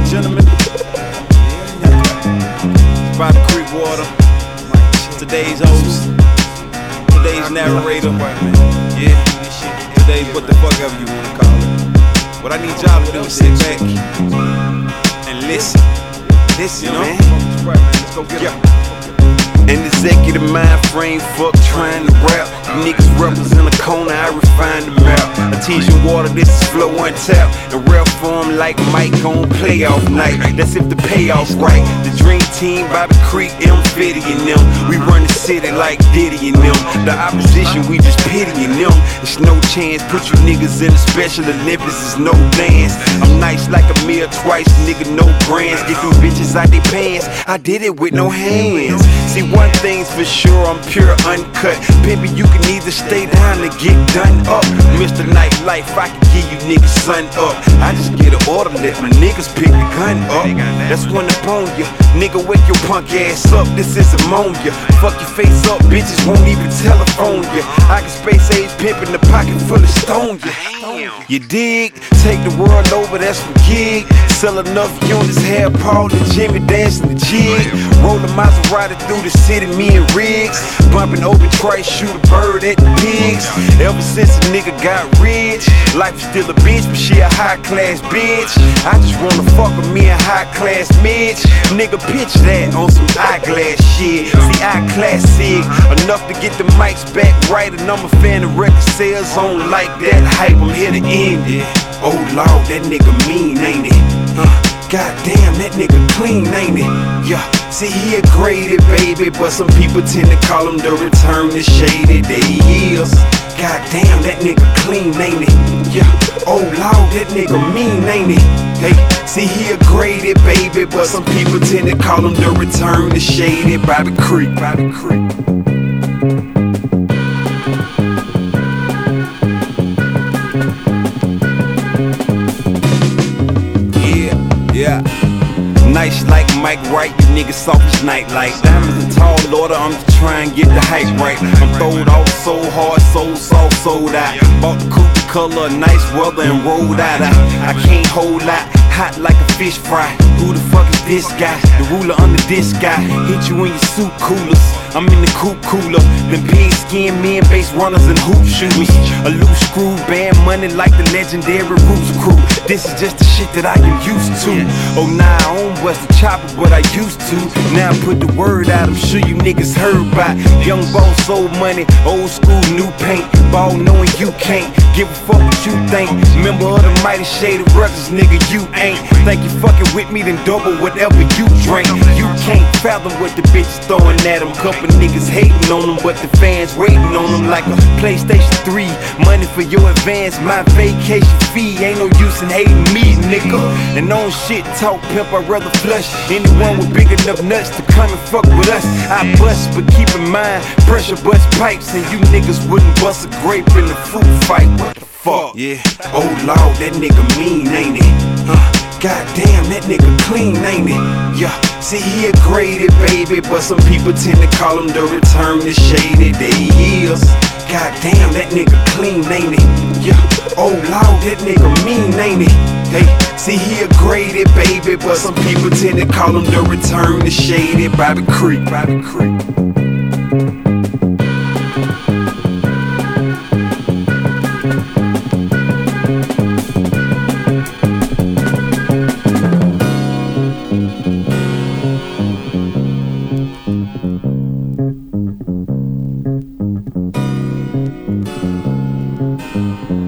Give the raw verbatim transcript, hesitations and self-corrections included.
gentlemen, Bobby Creek Water, today's host, today's narrator, yeah, today's what the fuck ever you wanna call it. What I need y'all to do is sit back and listen. Listen, you know? Let's go get it. An executive mind frame, fuck trying to rap. You niggas rebels in the corner, I refine the map. Artesian water, this is flow on tap. In rare form like Mike on playoff night. That's if the payoff's right. The dream team, Bobby Creek, M. Fitty and them. We run the city like Diddy and them. The opposition, we just pitying them. It's no chance, put you niggas in the Special Olympics, it's no dance. I'm nice like a meal twice, nigga, no grands. Get them bitches out they pants, I did it with no hands. See, one thing's for sure, I'm pure uncut. Pimpin', you can either stay down or get done up. Mister Nightlife, I can give you niggas sun up. I just get an order, let my niggas pick the gun up. That's one upon you. Nigga, wake your punk ass up, this is ammonia. Fuck your face up, bitches won't even telephone you. I can space age pimpin' the pocket full of stone you. You dig? Take the world over, that's from gig. Sell enough units, have Paul and Jimmy dancing the jig. Roll a Maserati through the city, me and Riggs. Bumping over Trice, shoot a bird at the pigs. Ever since a nigga got rich, life is still a bitch, but she a high class bitch. I just wanna fuck with me a high class Mitch. Nigga, pitch that on some eyeglass shit. See, I classic enough to get the mics back right. And I'm a fan of record sales, on like that hype. I'm here to end it. Oh Lord, that nigga mean, ain't it? Uh, Goddamn, that nigga clean, ain't it? Yeah, see he a graded baby, but some people tend to call him the return to shady. There he is. Goddamn, that nigga clean, ain't it? Yeah, oh Lord, that nigga mean, ain't it? Hey, see he a graded baby, but some people tend to call him the return to shady. Bobby Creek, Bobby Creek. Yeah, nice like Mike Wright, you niggas soft as nightlight. Diamonds and tall order, I'm just trying to get the hype right. I'm throwed off so hard, so soft, sold out. Bought the coupe color, nice weather and rolled out. I, I can't hold out, hot like a fish fry. Who the fuck is this guy? The ruler under this guy. Hit you in your suit coolers, I'm in the coupe cooler. Them pig skin men, base runners and hoop shooters. A loose screw band money like the legendary Roots crew. This is just the shit that I am used to. Oh nah, I don't bust the chopper, but I used to. Now I put the word out, I'm sure you niggas heard about. Young boss, old money, old school, new paint. Ball knowing you can't give a fuck what you think. Member of the Mighty Shady Records, nigga, you ain't. Think you fucking with me, then double whatever you drink. You can't fathom what the bitches throwing at them. Couple niggas hating on them, but the fans waiting on them like a PlayStation three. Money for your advance, my vacation fee. Ain't no use in hating me, nigga. And on shit talk pimp, I'd rather flush anyone with big enough nuts to come and fuck with us. I bust, but keep in mind, pressure bust pipes, and you niggas wouldn't bust a grape in the fruit fight. What the fuck? Yeah. Oh Lord, that nigga mean, ain't it? Uh, Goddamn, that nigga clean, ain't it? Yeah, see he a graded baby, but some people tend to call him the return to shady. There he is. Goddamn, that nigga clean, ain't it? Yeah, oh Lord, that nigga mean, ain't it? Hey, see he a graded baby, but some people tend to call him the return to shady. Bobby Creek, Bobby Creek.